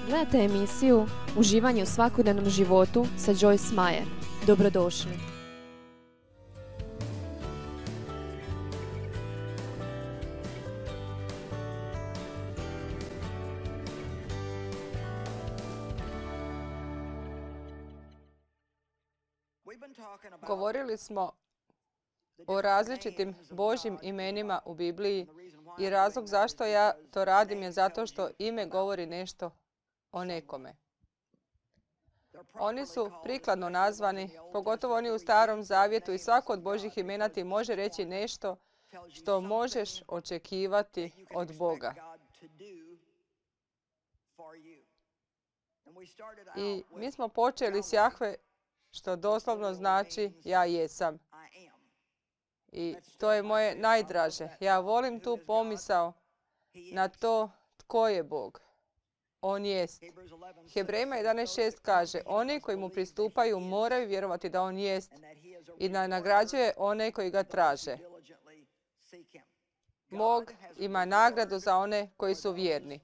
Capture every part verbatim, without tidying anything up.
Gledajte emisiju Uživanje u svakodnevnom životu sa Joyce Meyer. Dobrodošli. Govorili smo o različitim Božjim imenima u Bibliji i razlog zašto ja to radim je zato što ime govori nešto o nekome. Oni su prikladno nazvani, pogotovo oni u Starom Zavjetu, i svako od Božjih imena ti može reći nešto što možeš očekivati od Boga. I mi smo počeli s Jahve, što doslovno znači ja jesam. I to je moje najdraže. Ja volim tu pomisao na to tko je Bog. On jest. Hebrejima jedanaest šest kaže, oni koji mu pristupaju moraju vjerovati da on jest i da nagrađuje one koji ga traže. Bog ima nagradu za one koji su vjerni.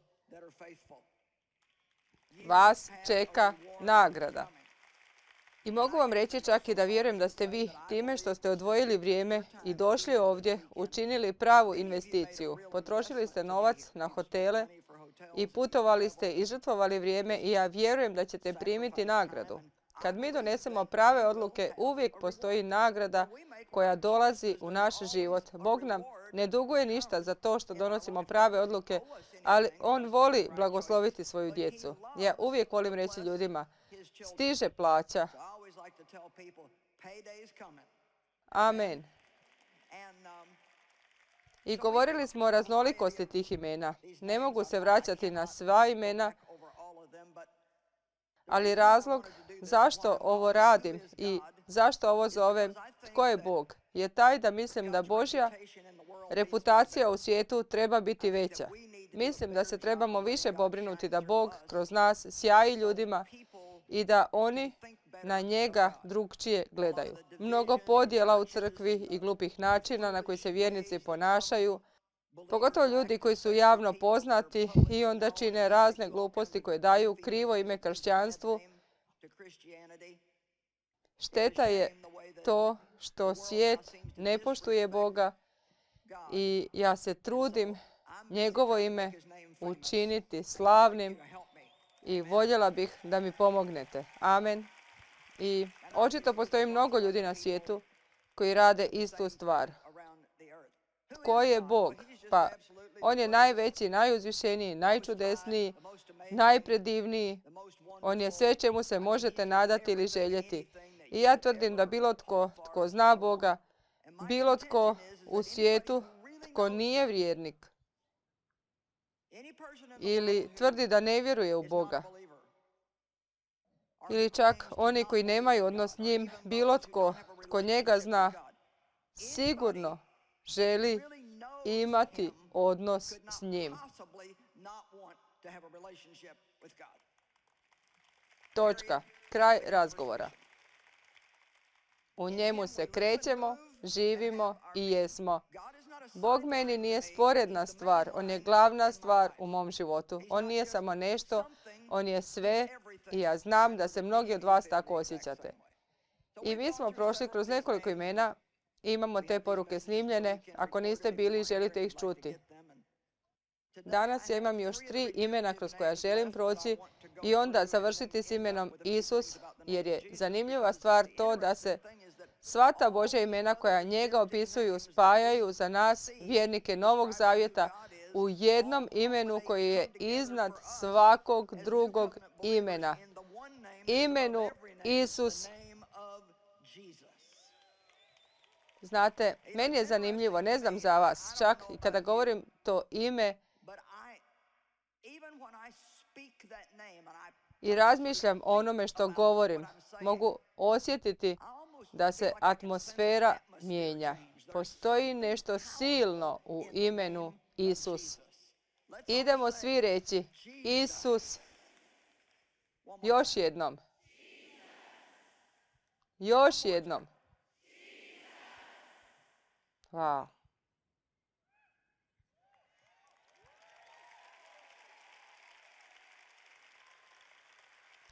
Vas čeka nagrada. I mogu vam reći čak i da vjerujem da ste vi time što ste odvojili vrijeme i došli ovdje učinili pravu investiciju. Potrošili ste novac na hotele i putovali ste i žrtvovali vrijeme i ja vjerujem da ćete primiti nagradu. Kad mi donesemo prave odluke, uvijek postoji nagrada koja dolazi u naš život. Bog nam ne duguje ništa za to što donosimo prave odluke, ali on voli blagosloviti svoju djecu. Ja uvijek volim reći ljudima, stiže plaća. Amen. I govorili smo o raznolikosti tih imena. Ne mogu se vraćati na sva imena, ali razlog zašto ovo radim i zašto ovo zovem tko je Bog je taj da mislim da Božja reputacija u svijetu treba biti veća. Mislim da se trebamo više pobrinuti da Bog kroz nas sjaji ljudima i da oni na njega drugčije gledaju. Mnogo podjela u crkvi i glupih načina na koji se vjernici ponašaju, pogotovo ljudi koji su javno poznati i onda čine razne gluposti koje daju krivo ime kršćanstvu. Šteta je to što svijet ne poštuje Boga i ja se trudim njegovo ime učiniti slavnim i voljela bih da mi pomognete. Amen. I očito postoji mnogo ljudi na svijetu koji rade istu stvar. Tko je Bog? Pa on je najveći, najuzvišeniji, najčudesniji, najpredivniji. On je sve čemu se možete nadati ili željeti. I ja tvrdim da bilo tko, tko zna Boga, bilo tko u svijetu, tko nije vjernik ili tvrdi da ne vjeruje u Boga, ili čak oni koji nemaju odnos s njim, bilo tko, tko njega zna, sigurno želi imati odnos s njim. Točka. Kraj razgovora. U njemu se krećemo, živimo i jesmo. Bog meni nije sporedna stvar, on je glavna stvar u mom životu. On nije samo nešto, on je sve i ja znam da se mnogi od vas tako osjećate. I mi smo prošli kroz nekoliko imena i imamo te poruke snimljene. Ako niste bili, želite ih čuti. Danas ja imam još tri imena kroz koja želim proći i onda završiti s imenom Isus, jer je zanimljiva stvar to da se sva ta Božja imena koja njega opisuju spajaju za nas, vjernike Novog Zavjeta, u jednom imenu koji je iznad svakog drugog imena. Imenu Isus. Znate, meni je zanimljivo, ne znam za vas, čak i kada govorim to ime i razmišljam o onome što govorim, mogu osjetiti da se atmosfera mijenja. Postoji nešto silno u imenu Isus. Idemo svi reći Isus. Još jednom. Još jednom. Wow.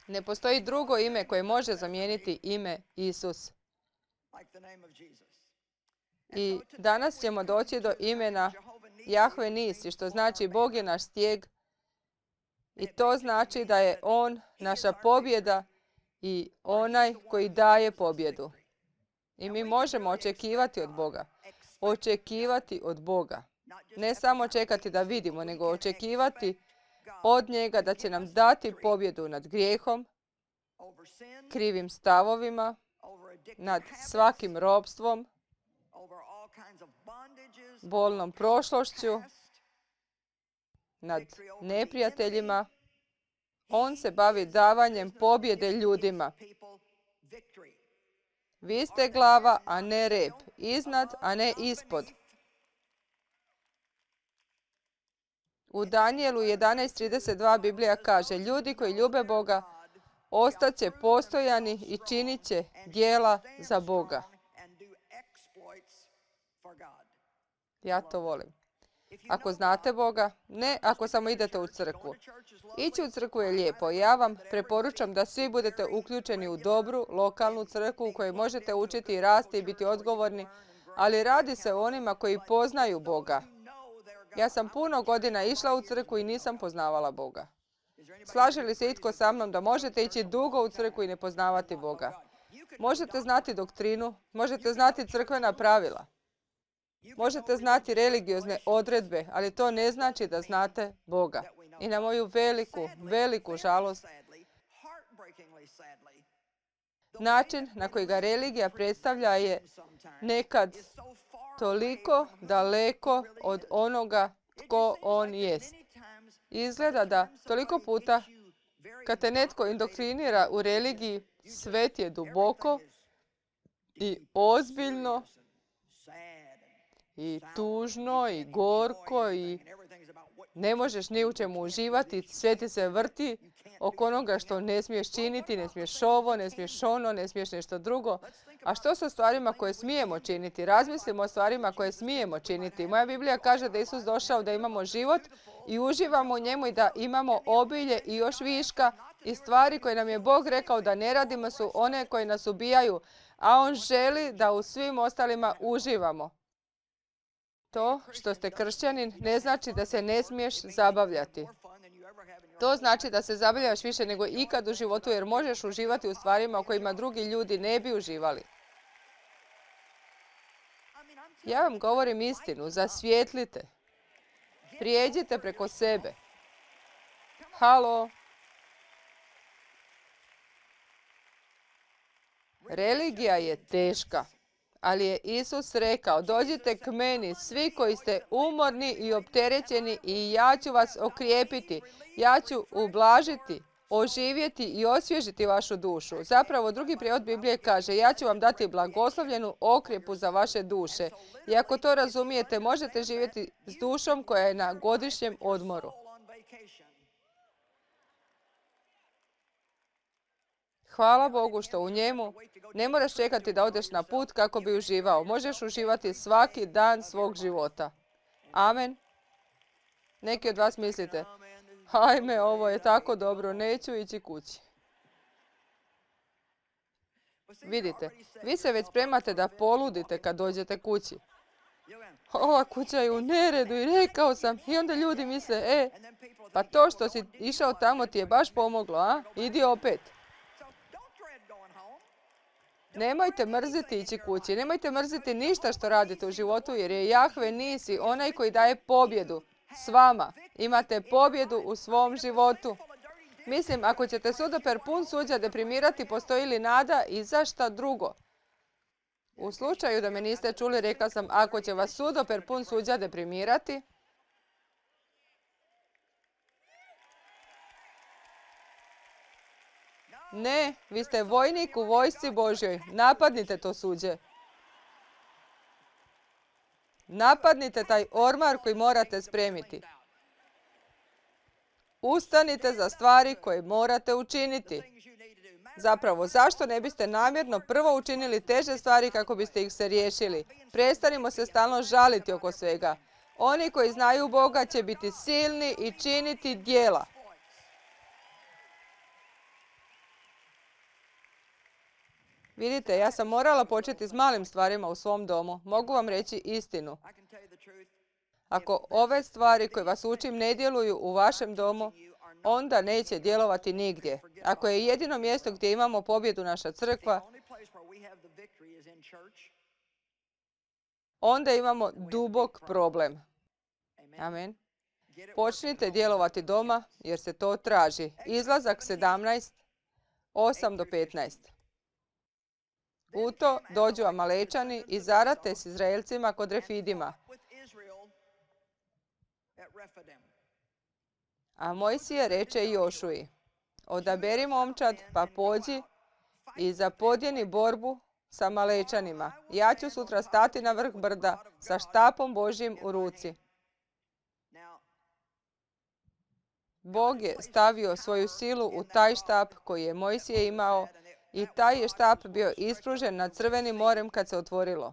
Ne postoji drugo ime koje može zamijeniti ime Isus. I danas ćemo doći do imena Jahve Nisi, što znači Bog je naš stijeg. I to znači da je On naša pobjeda i onaj koji daje pobjedu. I mi možemo očekivati od Boga. Očekivati od Boga. Ne samo čekati da vidimo, nego očekivati od njega da će nam dati pobjedu nad grijehom, krivim stavovima, nad svakim ropstvom, bolnom prošlošću, nad neprijateljima. On se bavi davanjem pobjede ljudima. Vi ste glava, a ne rep. Iznad, a ne ispod. U Danijelu jedanaest trideset dva Biblija kaže: ljudi koji ljube Boga ostaće postojani i činit će djela za Boga. Ja to volim. Ako znate Boga, ne ako samo idete u crkvu. Ići u crkvu je lijepo. Ja vam preporučam da svi budete uključeni u dobru, lokalnu crkvu u kojoj možete učiti i rasti i biti odgovorni, ali radi se o onima koji poznaju Boga. Ja sam puno godina išla u crkvu i nisam poznavala Boga. Slaže li se itko sa mnom da možete ići dugo u crkvu i ne poznavati Boga? Možete znati doktrinu, možete znati crkvena pravila. Možete znati religiozne odredbe, ali to ne znači da znate Boga. I na moju veliku, veliku žalost, način na koji ga religija predstavlja je nekad toliko daleko od onoga tko on jest. Izgleda da toliko puta kad te netko indoktrinira u religiji, svet je duboko i ozbiljno i tužno i gorko i ne možeš ni u čemu uživati, sve ti se vrti oko onoga što ne smiješ činiti, ne smiješ ovo, ne smiješ ono, ne smiješ nešto drugo. A što sa stvarima koje smijemo činiti? Razmislimo o stvarima koje smijemo činiti. Moja Biblija kaže da je Isus došao da imamo život i uživamo u njemu i da imamo obilje i još viška i stvari koje nam je Bog rekao da ne radimo su one koje nas ubijaju, a On želi da u svim ostalima uživamo. To što ste kršćanin ne znači da se ne smiješ zabavljati. To znači da se zabavljaš više nego ikad u životu jer možeš uživati u stvarima u kojima drugi ljudi ne bi uživali. Ja vam govorim istinu, zasvijetlite. Prijeđite preko sebe. Halo. Religija je teška. Ali je Isus rekao: dođite k meni, svi koji ste umorni i opterećeni, i ja ću vas okrijepiti. Ja ću ublažiti, oživjeti i osvježiti vašu dušu. Zapravo, drugi prijevod Biblije kaže: ja ću vam dati blagoslovljenu okrijepu za vaše duše. I ako to razumijete, možete živjeti s dušom koja je na godišnjem odmoru. Hvala Bogu što u njemu ne moraš čekati da odeš na put kako bi uživao. Možeš uživati svaki dan svog života. Amen. Neki od vas mislite: hajme, ovo je tako dobro, neću ići kući. Vidite, vi se već spremate da poludite kad dođete kući. Ova kuća je u neredu i rekao sam. I onda ljudi misle: e, pa to što si išao tamo ti je baš pomoglo, a? Idi opet. Nemojte mrziti ići kući, nemojte mrziti ništa što radite u životu, jer je Jahve Nisi onaj koji daje pobjedu s vama. Imate pobjedu u svom životu. Mislim, ako ćete sudoper pun suđa deprimirati, postoji li nada i za šta drugo? U slučaju da me niste čuli, rekla sam: ako će vas sudoper pun suđa deprimirati, ne, vi ste vojnik u vojsci Božjoj. Napadnite to suđe. Napadnite taj ormar koji morate spremiti. Ustanite za stvari koje morate učiniti. Zapravo, zašto ne biste namjerno prvo učinili teže stvari kako biste ih se riješili? Prestanimo se stalno žaliti oko svega. Oni koji znaju Boga će biti silni i činiti djela. Vidite, ja sam morala početi s malim stvarima u svom domu. Mogu vam reći istinu. Ako ove stvari koje vas učim ne djeluju u vašem domu, onda neće djelovati nigdje. Ako je jedino mjesto gdje imamo pobjedu naša crkva, onda imamo dubok problem. Amen. Počnite djelovati doma jer se to traži. Izlazak sedamnaest, osam do petnaest. U to dođu Amalečani i zarate s Izraelcima kod Refidima. A Mojsije reče Jošuji, odaberi momčad pa pođi i zapodjeni borbu sa Amalečanima. Ja ću sutra stati na vrh brda sa štapom Božjim u ruci. Bog je stavio svoju silu u taj štap koji je Mojsije imao i taj je štap bio ispružen nad Crvenim morem kad se otvorilo.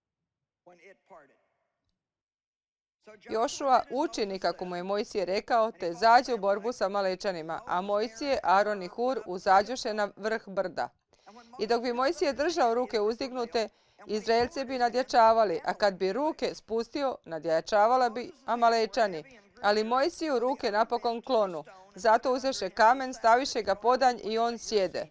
Jošua učini kako mu je Mojsije rekao, te zađe u borbu sa Amalečanima, a Mojsije, Aron i Hur uzađoše na vrh brda. I dok bi Mojsije držao ruke uzdignute, Izraelci bi nadjačavali, a kad bi ruke spustio, nadjačavala bi Amalečani. Ali Mojsiju ruke napokon klonu, zato uzeše kamen, staviše ga podanj i on sjede.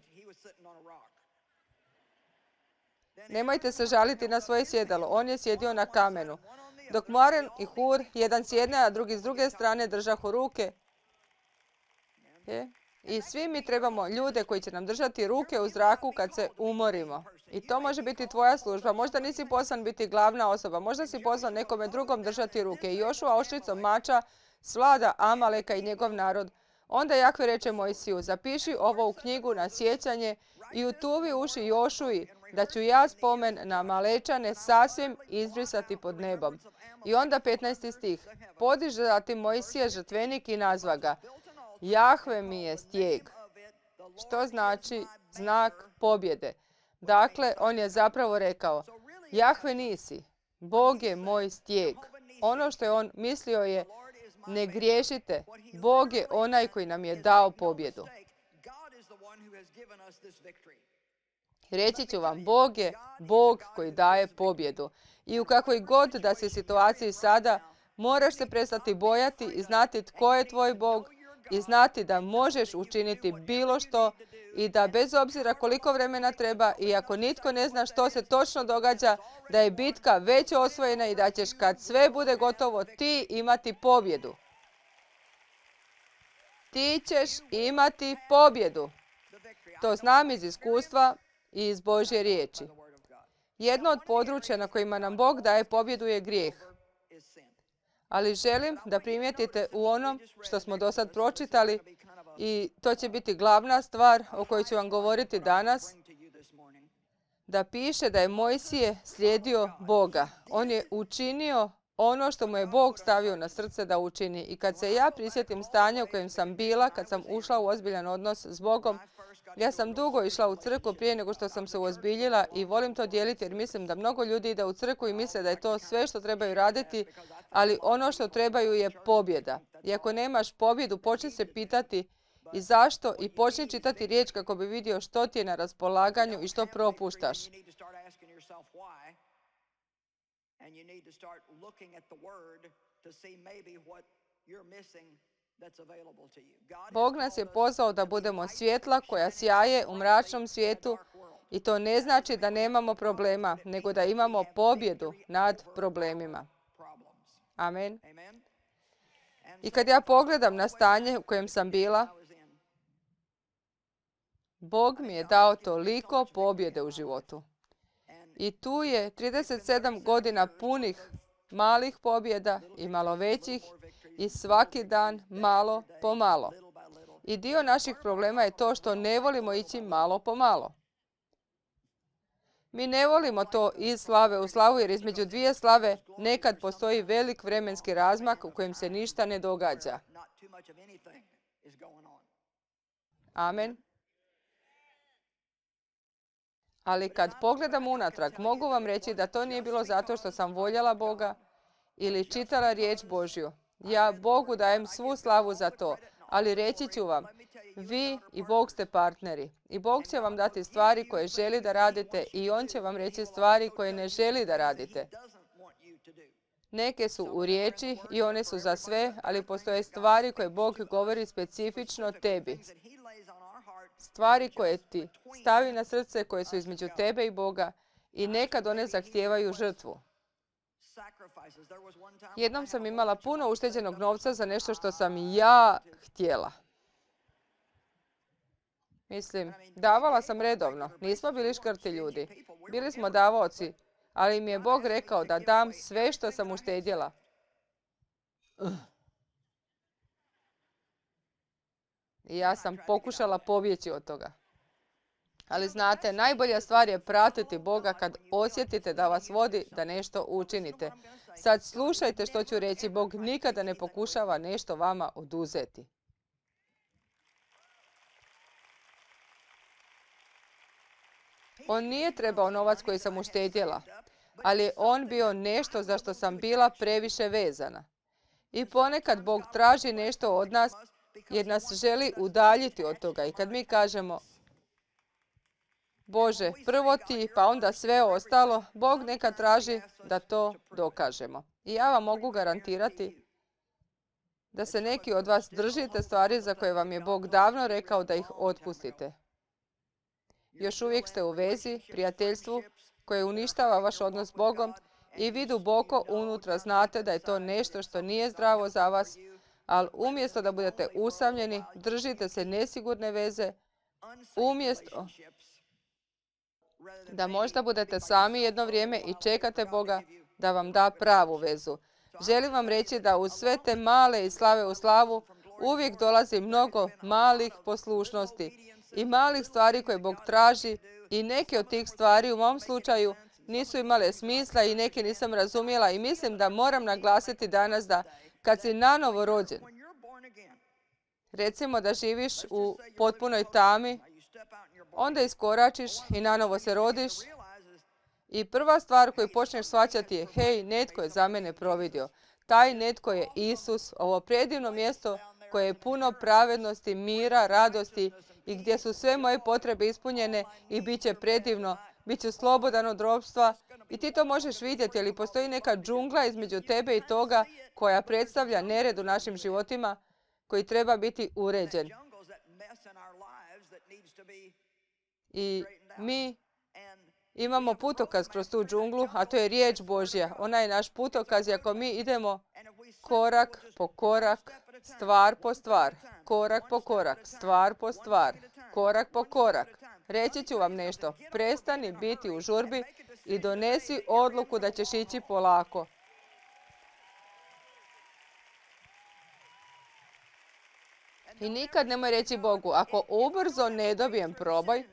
Nemojte se žaliti na svoje sjedalo, on je sjedio na kamenu. Dok Aron i Hur, jedan s jedne, a drugi s druge strane, držahu ruke. Je? I svi mi trebamo ljude koji će nam držati ruke u zraku kad se umorimo. I to može biti tvoja služba. Možda nisi poslan biti glavna osoba. Možda si poslan nekome drugom držati ruke. I Jošua oštricom mača svlada Amaleka i njegov narod. Onda Jahve reče Mojsiju, zapiši ovo u knjigu na sjećanje i utuvi uši Jošuji, da ću ja spomen na Amalečane sasvim izbrisati pod nebom. I onda petnaesti stih. Podiže zatim Mojsije žrtvenik i nazva ga. Jahve mi je stijeg. Što znači znak pobjede. Dakle, on je zapravo rekao, Jahve nisi, Bog je moj stijeg. Ono što je on mislio je, ne griješite, Bog je onaj koji nam je dao pobjedu. Reći ću vam, Bog je Bog koji daje pobjedu. I u kakvoj god da si situaciji sada, moraš se prestati bojati i znati tko je tvoj Bog i znati da možeš učiniti bilo što i da bez obzira koliko vremena treba i ako nitko ne zna što se točno događa, da je bitka već osvojena i da ćeš kad sve bude gotovo ti imati pobjedu. Ti ćeš imati pobjedu. To znam iz iskustva i iz Božje riječi. Jedno od područja na kojima nam Bog daje pobjedu je grijeh. Ali želim da primijetite u onom što smo do sad pročitali i to će biti glavna stvar o kojoj ću vam govoriti danas, da piše da je Mojsije slijedio Boga. On je učinio ono što mu je Bog stavio na srce da učini. I kad se ja prisjetim stanja u kojem sam bila, kad sam ušla u ozbiljan odnos s Bogom, ja sam dugo išla u crkvu prije nego što sam se uozbiljila i volim to dijeliti jer mislim da mnogo ljudi ide u crkvu i misle da je to sve što trebaju raditi, ali ono što trebaju je pobjeda. I ako nemaš pobjedu, počni se pitati i zašto i počni čitati riječ kako bi vidio što ti je na raspolaganju i što propuštaš. Bog nas je pozvao da budemo svjetla koja sjaje u mračnom svijetu i to ne znači da nemamo problema, nego da imamo pobjedu nad problemima. Amen. I kad ja pogledam na stanje u kojem sam bila, Bog mi je dao toliko pobjede u životu. I tu je trideset sedam godina punih malih pobjeda i malo većih i svaki dan malo po malo. I dio naših problema je to što ne volimo ići malo po malo. Mi ne volimo to iz slave u slavu jer između dvije slave nekad postoji velik vremenski razmak u kojem se ništa ne događa. Amen. Ali kad pogledam unatrag, mogu vam reći da to nije bilo zato što sam voljela Boga ili čitala riječ Božju. Ja Bogu dajem svu slavu za to, Ali reći ću vam, vi i Bog ste partneri. I Bog će vam dati stvari koje želi da radite i On će vam reći stvari koje ne želi da radite. Neke su u riječi i one su za sve, ali postoje stvari koje Bog govori specifično tebi. Stvari koje ti stavi na srce, koje su između tebe i Boga i nekad one zahtijevaju žrtvu. Jednom sam imala puno ušteđenog novca za nešto što sam ja htjela. Mislim, davala sam redovno. Nismo bili škrti ljudi. Bili smo davaoci, ali mi je Bog rekao da dam sve što sam uštedjela. I ja sam pokušala pobjeći od toga. Ali znate, najbolja stvar je pratiti Boga kad osjetite da vas vodi da nešto učinite. Sad slušajte što ću reći. Bog nikada ne pokušava nešto vama oduzeti. On nije trebao novac koji sam uštedjela, ali je on bio nešto za što sam bila previše vezana. I ponekad Bog traži nešto od nas jer nas želi udaljiti od toga. I kad mi kažemo, Bože, prvo ti, pa onda sve ostalo, Bog neka traži da to dokažemo. I ja vam mogu garantirati da se neki od vas držite stvari za koje vam je Bog davno rekao da ih otpustite. Još uvijek ste u vezi, prijateljstvu, koje uništava vaš odnos s Bogom i vi duboko unutra znate da je to nešto što nije zdravo za vas, ali umjesto da budete usamljeni, držite se nesigurne veze, umjesto da možda budete sami jedno vrijeme i čekate Boga da vam da pravu vezu. Želim vam reći da uz sve te male i slave u slavu uvijek dolazi mnogo malih poslušnosti i malih stvari koje Bog traži i neke od tih stvari u mom slučaju nisu imale smisla i neke nisam razumjela i mislim da moram naglasiti danas da kad si nanovo rođen, recimo da živiš u potpunoj tami, onda iskoračiš i nanovo se rodiš i prva stvar koju počneš shvaćati je, hej, netko je za mene providio. Taj netko je Isus, ovo predivno mjesto koje je puno pravednosti, mira, radosti i gdje su sve moje potrebe ispunjene i bit će predivno, bit ću slobodan od ropstva i ti to možeš vidjeti, ali postoji neka džungla između tebe i toga koja predstavlja nered u našim životima koji treba biti uređen. I mi imamo putokaz kroz tu džunglu, a to je riječ Božja. Ona je naš putokaz i ako mi idemo korak po korak, stvar po stvar, korak po korak, stvar po stvar, korak po korak. Reći ću vam nešto, prestani biti u žurbi i donesi odluku da ćeš ići polako. I nikad nemoj reći Bogu, ako ubrzo ne dobijem proboj,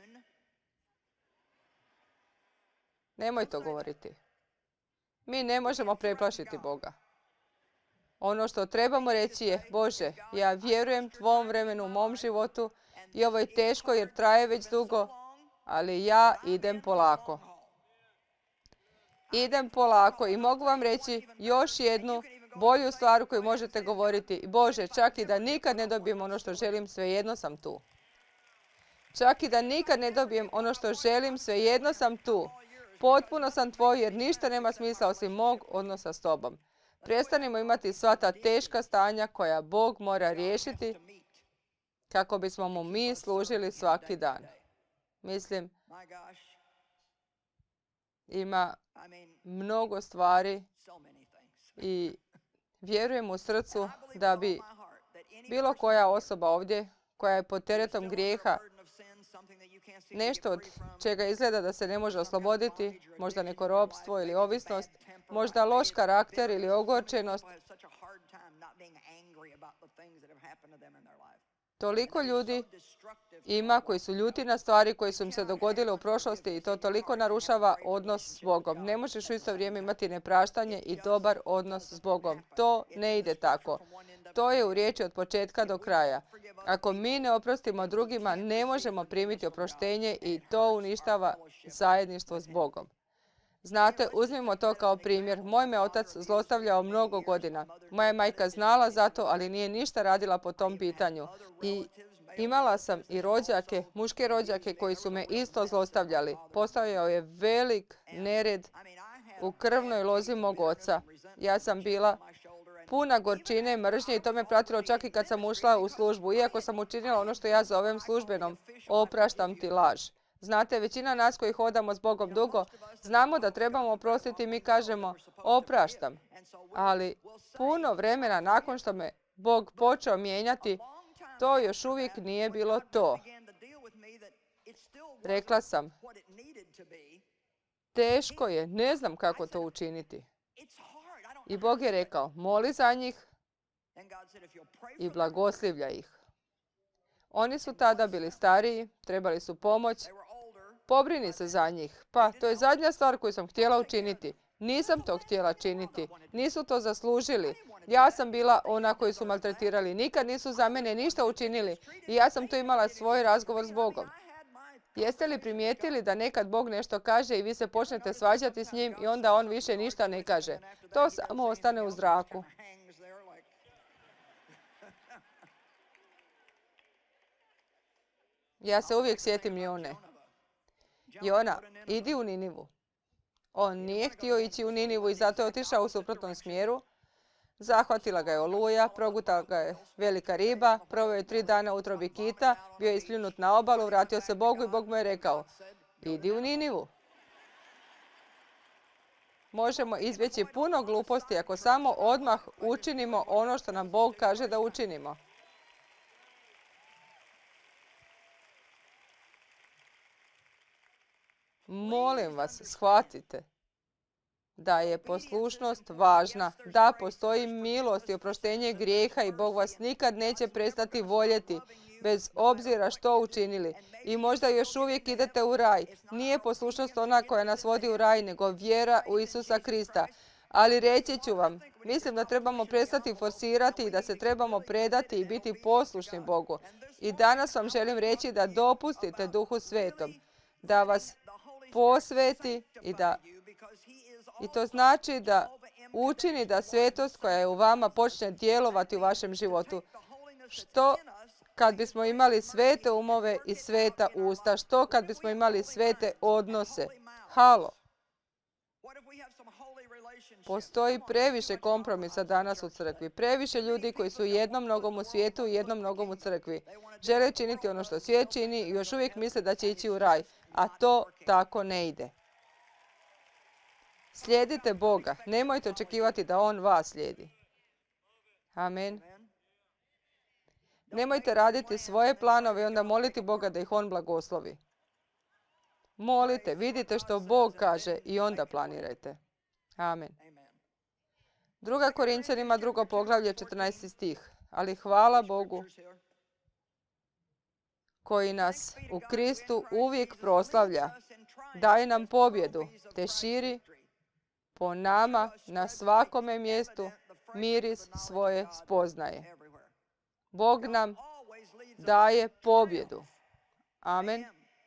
nemoj to govoriti. Mi ne možemo preplašiti Boga. Ono što trebamo reći je, Bože, ja vjerujem tvom vremenu u mom životu i ovo je teško jer traje već dugo, ali ja idem polako. Idem polako i mogu vam reći još jednu bolju stvar koju možete govoriti. Bože, čak i da nikad ne dobijem ono što želim, svejedno sam tu. Čak i da nikad ne dobijem ono što želim, svejedno sam tu. Potpuno sam tvoj jer ništa nema smisla osim mog odnosa s tobom. Prestanimo imati sva ta teška stanja koja Bog mora riješiti kako bismo mu mi služili svaki dan. Mislim, ima mnogo stvari i vjerujem u srcu da bi bilo koja osoba ovdje koja je pod teretom grijeha, nešto od čega izgleda da se ne može osloboditi, možda neko ropstvo ili ovisnost, možda loš karakter ili ogorčenost. Toliko ljudi ima koji su ljuti na stvari koje su im se dogodile u prošlosti i to toliko narušava odnos s Bogom. Ne možeš u isto vrijeme imati nepraštanje i dobar odnos s Bogom. To ne ide tako. To je u riječi od početka do kraja. Ako mi ne oprostimo drugima, ne možemo primiti oproštenje i to uništava zajedništvo s Bogom. Znate, uzmimo to kao primjer. Moj me otac zlostavljao mnogo godina. Moja majka znala za to, ali nije ništa radila po tom pitanju. I imala sam i rođake, muške rođake koji su me isto zlostavljali. Postojao je velik nered u krvnoj lozi mog oca. Ja sam bila puna gorčine i mržnje i to me pratilo čak i kad sam ušla u službu. Iako sam učinila ono što ja zovem službenom, opraštam ti laž. Znate, većina nas koji hodamo s Bogom dugo, znamo da trebamo oprostiti i mi kažemo opraštam. Ali puno vremena nakon što me Bog počeo mijenjati, to još uvijek nije bilo to. Rekla sam, teško je, ne znam kako to učiniti. I Bog je rekao, moli za njih i blagoslivlja ih. Oni su tada bili stariji, trebali su pomoć. Pobrini se za njih. Pa, to je zadnja stvar koju sam htjela učiniti. Nisam to htjela činiti. Nisu to zaslužili. Ja sam bila ona koju su maltretirali. Nikad nisu za mene ništa učinili. I ja sam tu imala svoj razgovor s Bogom. Jeste li primijetili da nekad Bog nešto kaže i vi se počnete svađati s njim i onda on više ništa ne kaže? To samo ostane u zraku. Ja se uvijek sjetim Jone. Jona, idi u Ninivu. On nije htio ići u Ninivu i zato je otišao u suprotnom smjeru. Zahvatila ga je oluja, progutala ga je velika riba, proveo je tri dana u utrobi kita, bio je ispljunut na obalu, vratio se Bogu i Bog mu je rekao, idi u Ninivu. Možemo izbjeći puno gluposti ako samo odmah učinimo ono što nam Bog kaže da učinimo. Molim vas, shvatite da je poslušnost važna, da postoji milost i oproštenje grijeha i Bog vas nikad neće prestati voljeti, bez obzira što učinili. I možda još uvijek idete u raj. Nije poslušnost ona koja nas vodi u raj, nego vjera u Isusa Krista. Ali reći ću vam, mislim da trebamo prestati forsirati i da se trebamo predati i biti poslušni Bogu. I danas vam želim reći da dopustite Duhu Svetom da vas posveti i da i to znači da učini da svetost koja je u vama počne djelovati u vašem životu. Što kad bismo imali svete umove i sveta usta? Što kad bismo imali svete odnose? Halo! Postoji previše kompromisa danas u crkvi. Previše ljudi koji su jednom nogom u svijetu i jednom nogom u crkvi. Žele činiti ono što svijet čini i još uvijek misle da će ići u raj. A to tako ne ide. Slijedite Boga. Nemojte očekivati da On vas slijedi. Amen. Nemojte raditi svoje planove i onda moliti Boga da ih On blagoslovi. Molite, vidite što Bog kaže i onda planirajte. Amen. Druga Korinćanima, drugo poglavlje, četrnaesti stih. Ali hvala Bogu koji nas u Kristu uvijek proslavlja, daje nam pobjedu, te širi po nama na svakome mjestu miris svoje spoznaje. Bog nam daje pobjedu. Amen.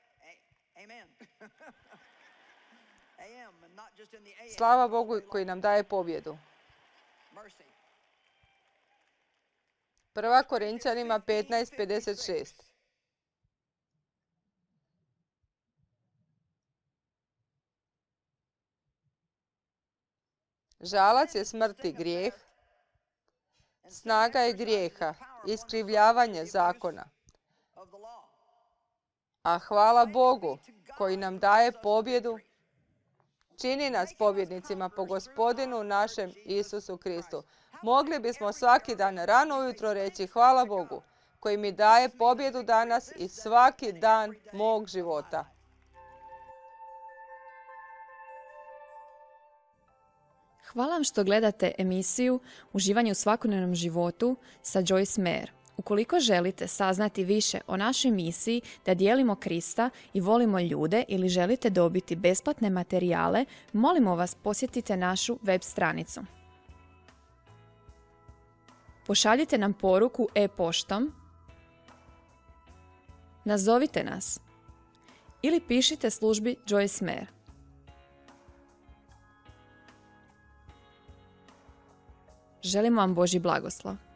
Slava Bogu koji nam daje pobjedu. Prva Korinćanima petnaest pedeset šest. Žalac je smrti grijeh, snaga je grijeha, iskrivljavanje zakona. A hvala Bogu koji nam daje pobjedu, čini nas pobjednicima po Gospodinu našem Isusu Kristu. Mogli bismo svaki dan rano ujutro reći hvala Bogu koji mi daje pobjedu danas i svaki dan mog života. Hvala vam što gledate emisiju Uživanje u svakodnevnom životu sa Joyce Meyer. Ukoliko želite saznati više o našoj misiji da dijelimo Krista i volimo ljude ili želite dobiti besplatne materijale, molimo vas posjetite našu web stranicu. Pošaljite nam poruku e-poštom, nazovite nas ili pišite službi Joyce Meyer. Želimo vam Božji blagoslov.